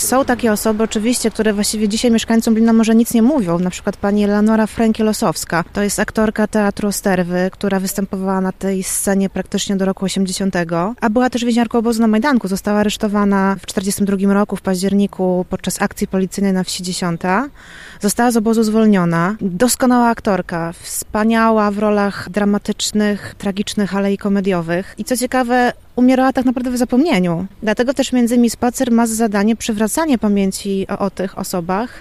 Są takie osoby oczywiście, które właściwie dzisiaj mieszkańcom Lublina może nic nie mówią. Na przykład pani Eleonora Frękiel-Osowska. To jest aktorka Teatru Osterwy, która występowała na tej scenie praktycznie do roku 80, a była też więźniarką obozu na Majdanku. Została aresztowana w 1942 roku w październiku podczas akcji policyjnej na Wsi 10. Została z obozu zwolniona. Doskonała aktorka, wspaniała w rolach dramatycznych, tragicznych, ale i komediowych. I co ciekawe, umierała tak naprawdę w zapomnieniu. Dlatego też między innymi spacer ma za zadanie przywracanie pamięci o tych osobach.